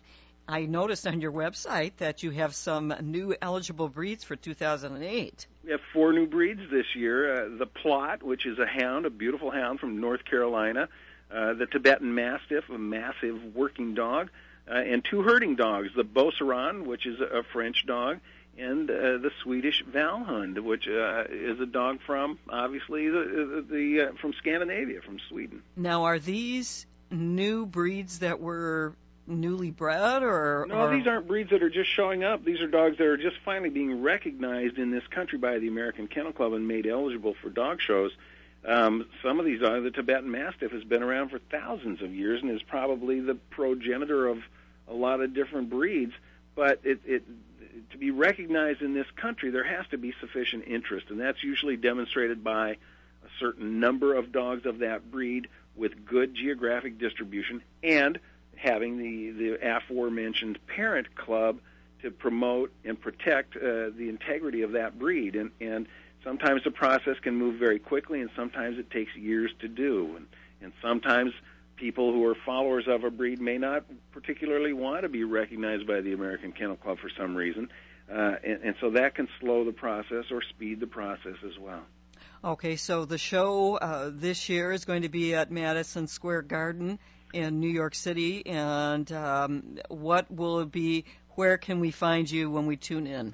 I noticed on your website that you have some new eligible breeds for two thousand eight. We have four new breeds this year. Uh, the Plot, which is a hound, a beautiful hound from North Carolina. Uh, the Tibetan Mastiff, a massive working dog. Uh, and two herding dogs, the Beauceron, which is a, a French dog, and uh, the Swedish Valhund, which uh, is a dog from, obviously, the, the, the uh, from Scandinavia, from Sweden. Now, are these new breeds that were newly bred, or no? or... These aren't breeds that are just showing up. These are dogs that are just finally being recognized in this country by the American Kennel Club and made eligible for dog shows. Um, some of these dogs, the Tibetan Mastiff, has been around for thousands of years and is probably the progenitor of a lot of different breeds. But it, it to be recognized in this country, there has to be sufficient interest, and that's usually demonstrated by a certain number of dogs of that breed with good geographic distribution and having the, the aforementioned parent club to promote and protect uh, the integrity of that breed. And, and sometimes the process can move very quickly, and sometimes it takes years to do. And, and sometimes people who are followers of a breed may not particularly want to be recognized by the American Kennel Club for some reason. Uh, and, and so that can slow the process or speed the process as well. Okay, so the show uh, this year is going to be at Madison Square Garden in New York City, and um, what will it be? Where can we find you when we tune in?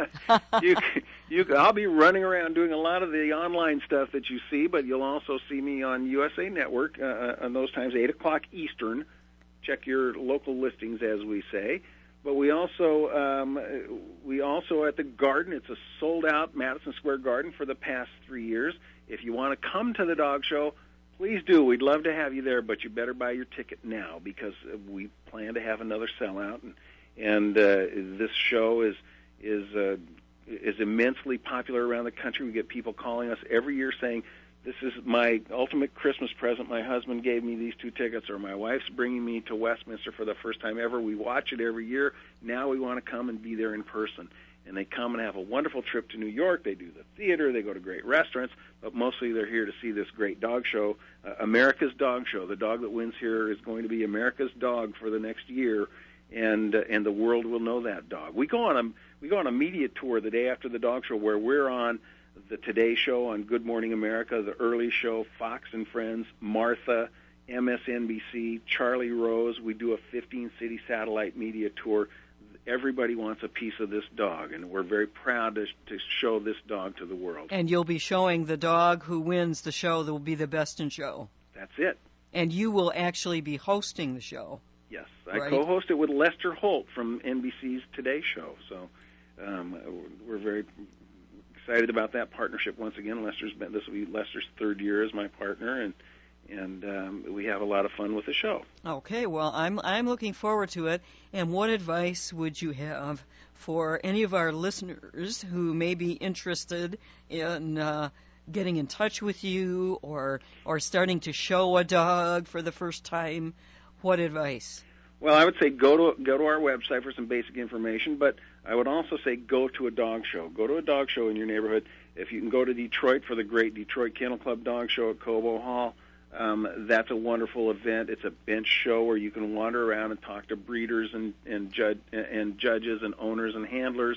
you, you, I'll be running around doing a lot of the online stuff that you see, but you'll also see me on U S A Network uh, on those times, eight o'clock Eastern. Check your local listings, as we say. But we also um, we also at the Garden. It's a sold-out Madison Square Garden for the past three years. If you want to come to the dog show, please do. We'd love to have you there, but you better buy your ticket now because we plan to have another sellout. And, and uh, this show is is uh, is immensely popular around the country. We get people calling us every year saying, "This is my ultimate Christmas present. My husband gave me these two tickets," or "My wife's bringing me to Westminster for the first time ever. We watch it every year. Now we want to come and be there in person." And they come and have a wonderful trip to New York. They do the theater. They go to great restaurants. But mostly they're here to see this great dog show, uh, America's Dog Show. The dog that wins here is going to be America's dog for the next year, and uh, and the world will know that dog. We go on a we go on a media tour the day after the dog show where we're on the Today Show on Good Morning America, the Early Show, Fox and Friends, Martha, M S N B C, Charlie Rose. We do a fifteen-city satellite media tour. Everybody wants a piece of this dog, and we're very proud to, to show this dog to the world. And you'll be showing the dog who wins the show that will be the best in show. That's it. And you will actually be hosting the show. Yes, I right? co-host it with Lester Holt from N B C's Today Show. So um, we're very excited about that partnership once again. Lester's been this will be Lester's third year as my partner, and and um, we have a lot of fun with the show. Okay, well, I'm I'm looking forward to it. And what advice would you have for any of our listeners who may be interested in uh, getting in touch with you or or starting to show a dog for the first time? What advice? Well, I would say go to go to our website for some basic information, but I would also say go to a dog show. Go to a dog show in your neighborhood. If you can go to Detroit for the great Detroit Kennel Club Dog Show at Cobo Hall, um, that's a wonderful event. It's a bench show where you can wander around and talk to breeders and and, judge, and judges and owners and handlers,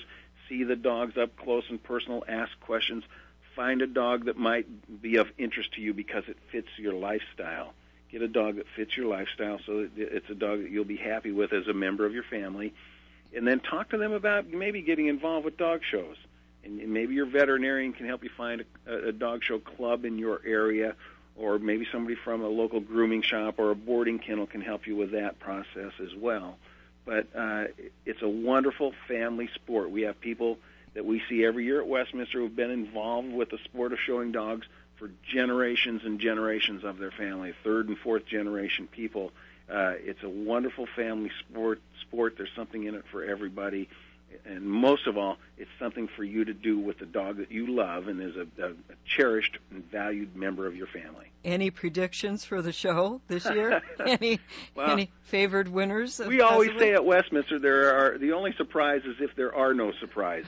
see the dogs up close and personal, ask questions, find a dog that might be of interest to you because it fits your lifestyle. Get a dog that fits your lifestyle so that it's a dog that you'll be happy with as a member of your family. And then talk to them about maybe getting involved with dog shows. And maybe your veterinarian can help you find a, a dog show club in your area, or maybe somebody from a local grooming shop or a boarding kennel can help you with that process as well. But uh, it's a wonderful family sport. We have people that we see every year at Westminster who've been involved with the sport of showing dogs for generations and generations of their family, third and fourth generation people. Uh, it's a wonderful family sport. Sport. There's something in it for everybody. And most of all, it's something for you to do with the dog that you love and is a, a, a cherished and valued member of your family. Any predictions for the show this year? any well, any favored winners? We always say at Westminster there are the only surprise is if there are no surprises.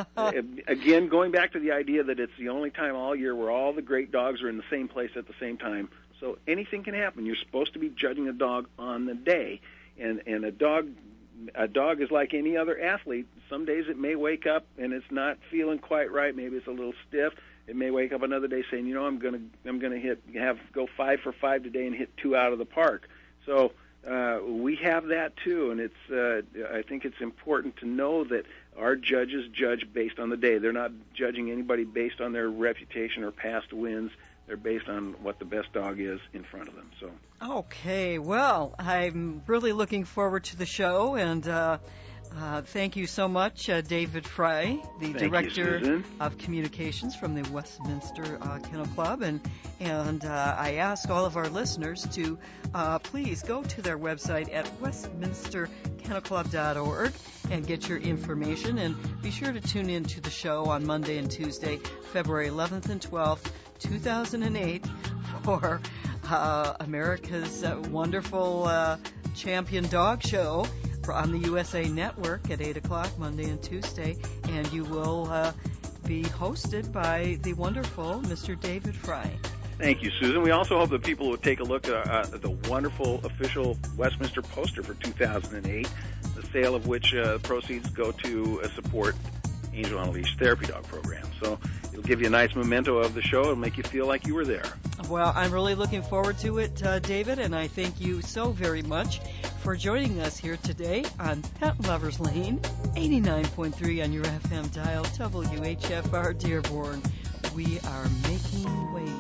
Again, going back to the idea that it's the only time all year where all the great dogs are in the same place at the same time. So anything can happen. You're supposed to be judging a dog on the day, and and a dog. A dog is like any other athlete. Some days it may wake up and it's not feeling quite right. Maybe it's a little stiff. It may wake up another day saying, you know, I'm gonna I'm gonna hit have go five for five today and hit two out of the park. So uh, we have that too, and it's uh, I think it's important to know that our judges judge based on the day. They're not judging anybody based on their reputation or past wins. They're based on what the best dog is in front of them. So. Okay, well, I'm really looking forward to the show, and uh, uh, thank you so much, uh, David Fry, the thank Director you, of Communications from the Westminster uh, Kennel Club. And, and uh, I ask all of our listeners to uh, please go to their website at westminster kennel club dot org and get your information. And be sure to tune in to the show on Monday and Tuesday, February eleventh and twelfth, two thousand eight, for uh, America's uh, wonderful uh, champion dog show on the U S A Network at eight o'clock Monday and Tuesday. And you will uh, be hosted by the wonderful Mister David Fry. Thank you, Susan. We also hope that people will take a look at uh, the wonderful official Westminster poster for two thousand eight, the sale of which uh, proceeds go to uh, support Angel on a Leash therapy dog program. So it'll give you a nice memento of the show. It'll make you feel like you were there. Well, I'm really looking forward to it, uh, David, and I thank you so very much for joining us here today on Pet Lovers Lane, eighty-nine point three on your F M dial, W H F R Dearborn. We are making waves.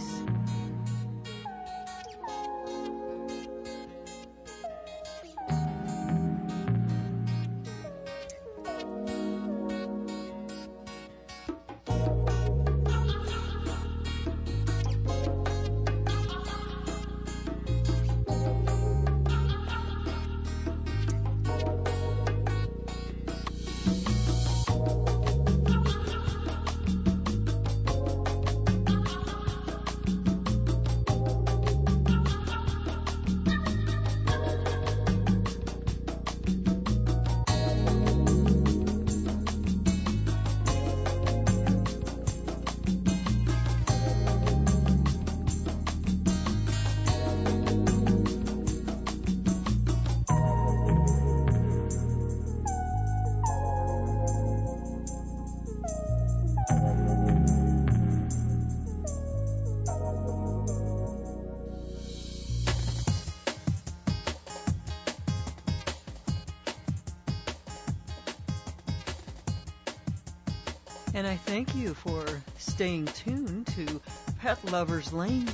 And I thank you for staying tuned to Pet Lovers Lane.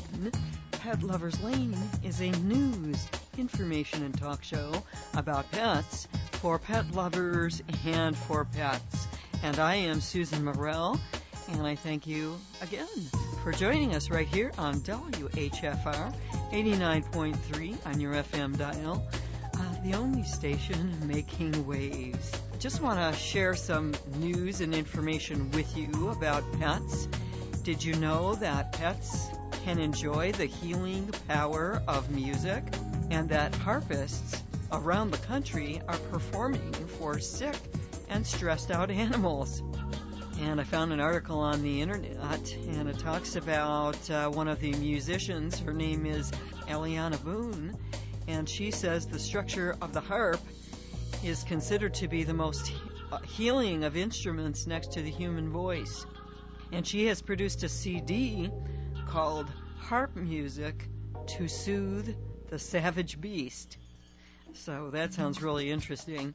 Pet Lovers Lane is a news, information, and talk show about pets for pet lovers and for pets. And I am Susan Morrell, and I thank you again for joining us right here on W H F R eighty-nine point three on your F M dial, uh, the only station making waves. Just want to share some news and information with you about pets. Did you know that pets can enjoy the healing power of music, and that harpists around the country are performing for sick and stressed out animals? And I found an article on the internet, and it talks about uh, one of the musicians. Her name is Eliana Boone, and she says the structure of the harp is considered to be the most uh, healing of instruments next to the human voice. And she has produced a C D called Harp Music to Soothe the Savage Beast. So that sounds really interesting.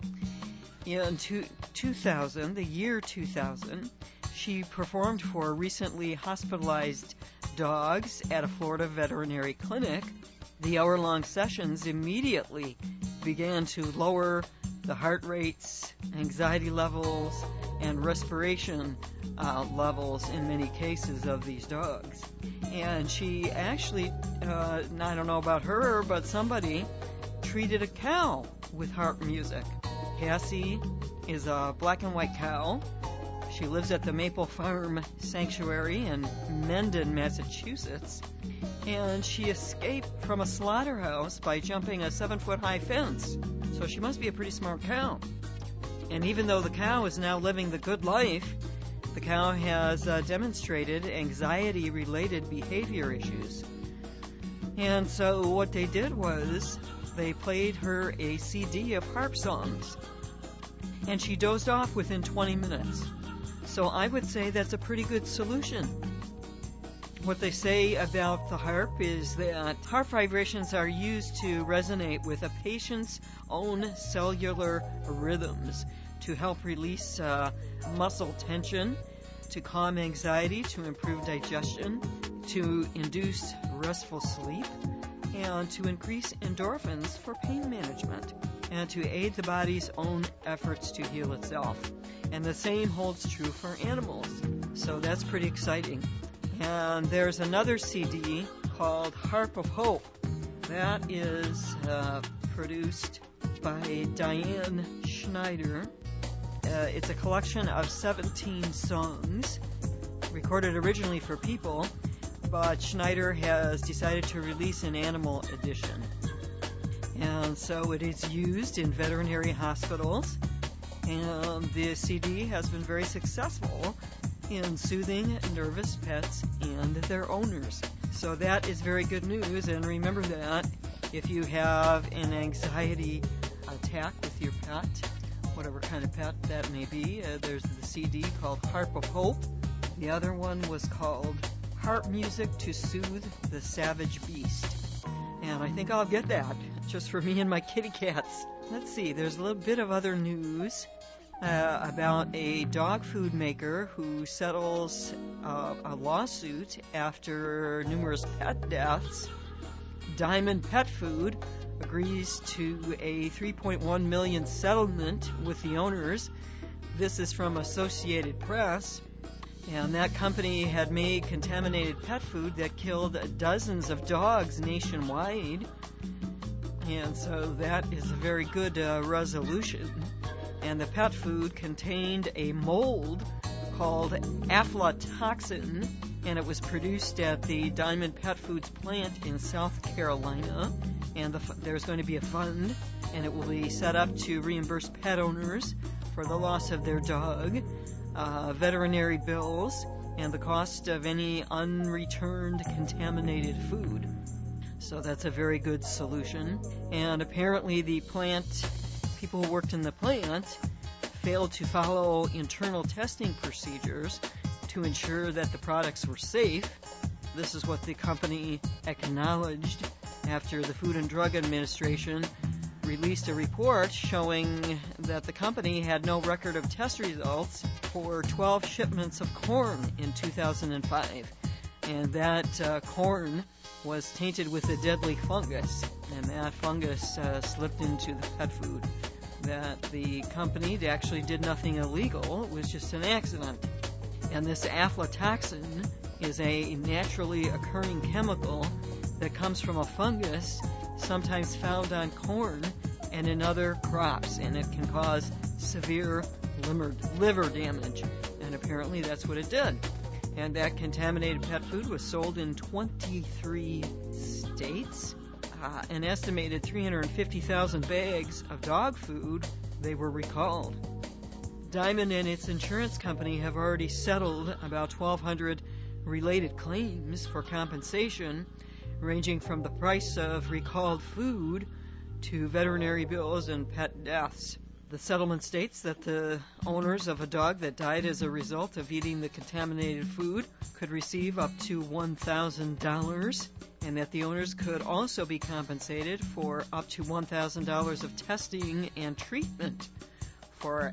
In two, 2000, the year two thousand, she performed for recently hospitalized dogs at a Florida veterinary clinic. The hour-long sessions immediately began to lower the heart rates, anxiety levels, and respiration uh, levels in many cases of these dogs. And she actually, uh, I don't know about her, but somebody treated a cow with harp music. Cassie is a black and white cow. She lives at the Maple Farm Sanctuary in Mendon, Massachusetts. And she escaped from a slaughterhouse by jumping a seven-foot-high fence. So she must be a pretty smart cow. And even though the cow is now living the good life, the cow has uh, demonstrated anxiety-related behavior issues. And so what they did was they played her a C D of harp songs. And she dozed off within twenty minutes. So I would say that's a pretty good solution. What they say about the harp is that harp vibrations are used to resonate with a patient's own cellular rhythms to help release uh, muscle tension, to calm anxiety, to improve digestion, to induce restful sleep, and to increase endorphins for pain management, and to aid the body's own efforts to heal itself. And the same holds true for animals. So that's pretty exciting. And there's another C D called Harp of Hope. That is uh, produced by Diane Schneider. Uh, it's a collection of seventeen songs recorded originally for people, but Schneider has decided to release an animal edition. And so it is used in veterinary hospitals, and the C D has been very successful in soothing nervous pets and their owners. So that is very good news, and remember that if you have an anxiety attack with your pet, whatever kind of pet that may be, uh, there's the C D called Harp of Hope. The other one was called Harp Music to Soothe the Savage Beast. And I think I'll get that just for me and my kitty cats. Let's see, there's a little bit of other news uh, about a dog food maker who settles uh, a lawsuit after numerous pet deaths. Diamond Pet Food agrees to a three point one million dollars settlement with the owners. This is from Associated Press. And that company had made contaminated pet food that killed dozens of dogs nationwide. And so that is a very good uh, resolution. And the pet food contained a mold called aflatoxin, and it was produced at the Diamond Pet Foods plant in South Carolina. And the, there's going to be a fund, and it will be set up to reimburse pet owners for the loss of their dog, uh, veterinary bills, and the cost of any unreturned contaminated food. So that's a very good solution. And apparently the plant, people who worked in the plant, failed to follow internal testing procedures to ensure that the products were safe. This is what the company acknowledged after the Food and Drug Administration released a report showing that the company had no record of test results for twelve shipments of corn in two thousand five. And that uh, corn was tainted with a deadly fungus, and that fungus uh, slipped into the pet food. That the company actually did nothing illegal, it was just an accident. And this aflatoxin is a naturally occurring chemical that comes from a fungus sometimes found on corn and in other crops, and it can cause severe liver, liver damage. And apparently that's what it did. And that contaminated pet food was sold in twenty-three states. Uh, an estimated three hundred fifty thousand bags of dog food, they were recalled. Diamond and its insurance company have already settled about twelve hundred related claims for compensation, ranging from the price of recalled food to veterinary bills and pet deaths. The settlement states that the owners of a dog that died as a result of eating the contaminated food could receive up to one thousand dollars, and that the owners could also be compensated for up to one thousand dollars of testing and treatment for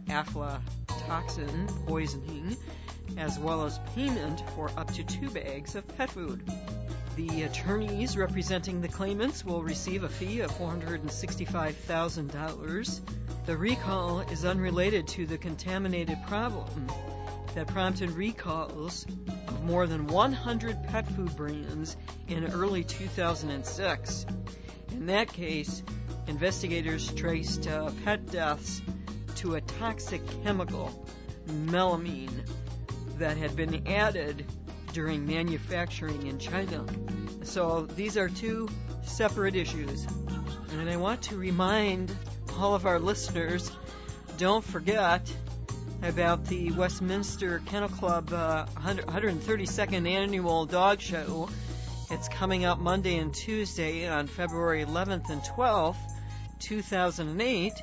aflatoxin poisoning, as well as payment for up to two bags of pet food. The attorneys representing the claimants will receive a fee of four hundred sixty-five thousand dollars. The recall is unrelated to the contaminated problem that prompted recalls of more than one hundred pet food brands in early two thousand six. In that case, investigators traced uh, pet deaths to a toxic chemical, melamine, that had been added during manufacturing in China. So these are two separate issues. And I want to remind all of our listeners, don't forget about the Westminster Kennel Club uh, one hundred thirty-second Annual Dog Show. It's coming up Monday and Tuesday on February eleventh and twelfth, two thousand eight,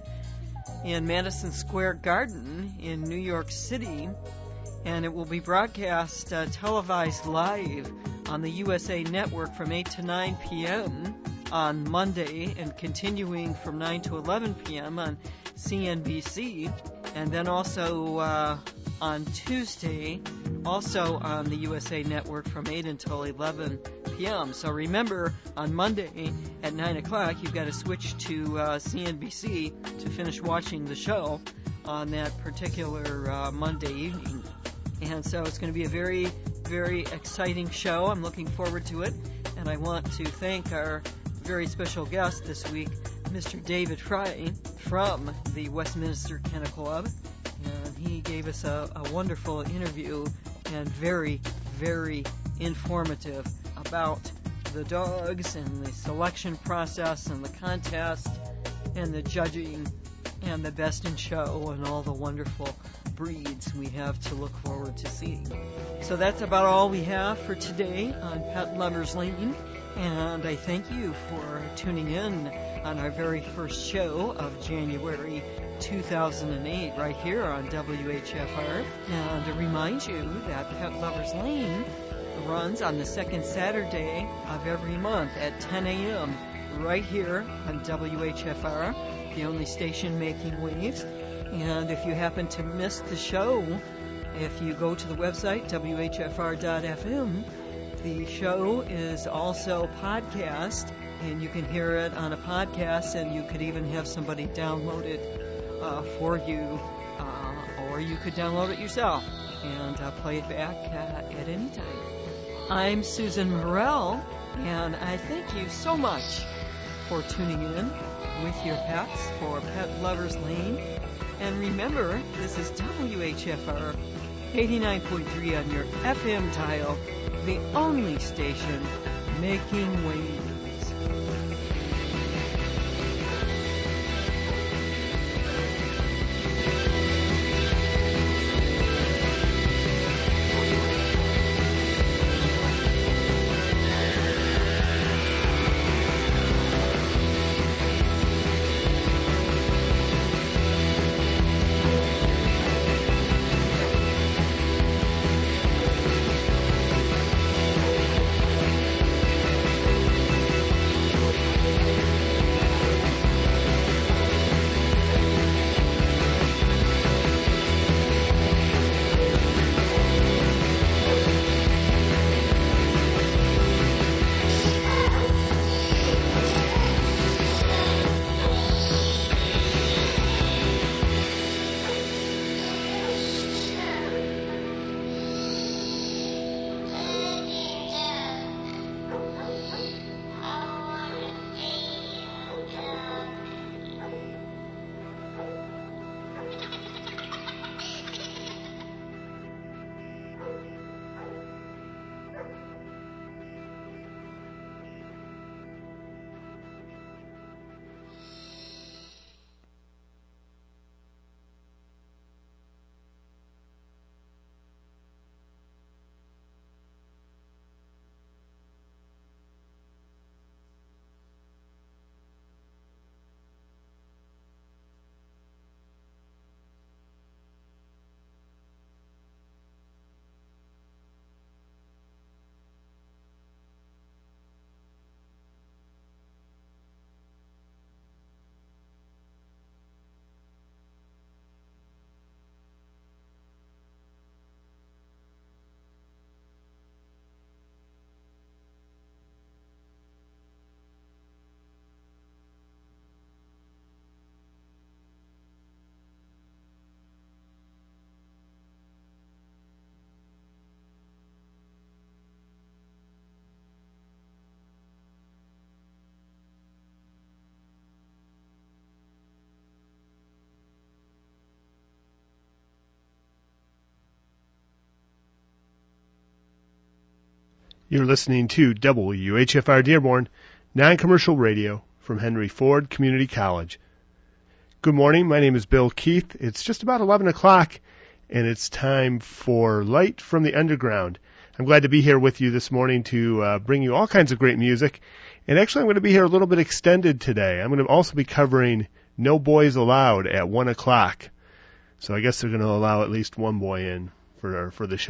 in Madison Square Garden in New York City. And it will be broadcast uh, televised live on the U S A Network from eight to nine p.m. on Monday, and continuing from nine to eleven p.m. on C N B C, and then also uh, on Tuesday, also on the U S A Network from eight until eleven p.m. So remember, on Monday at nine o'clock, you've got to switch to uh, C N B C to finish watching the show on that particular uh, Monday evening. And so it's going to be a very, very exciting show. I'm looking forward to it. And I want to thank our very special guest this week, Mister David Fry from the Westminster Kennel Club. And he gave us a, a wonderful interview and very, very informative about the dogs and the selection process and the contest and the judging and the best in show and all the wonderful breeds we have to look forward to seeing. So that's about all we have for today on Pet Lovers Lane, and I thank you for tuning in on our very first show of January two thousand eight right here on W H F R. And to remind you that Pet Lovers Lane runs on the second Saturday of every month at ten a.m. right here on W H F R, the only station making waves. And if you happen to miss the show, if you go to the website, W H F R dot F M, the show is also podcast, and you can hear it on a podcast, and you could even have somebody download it uh, for you, uh, or you could download it yourself and uh, play it back uh, at any time. I'm Susan Morrell, and I thank you so much for tuning in with your pets for Pet Lovers Lane. And remember, this is W H F R eighty-nine point three on your F M dial, the only station making waves. You're listening to W H F R Dearborn, non-commercial radio from Henry Ford Community College. Good morning. My name is Bill Keith. It's just about eleven o'clock, and it's time for Light from the Underground. I'm glad to be here with you this morning to uh, bring you all kinds of great music. And actually, I'm going to be here a little bit extended today. I'm going to also be covering No Boys Allowed at one o'clock. So I guess they're going to allow at least one boy in for for the show.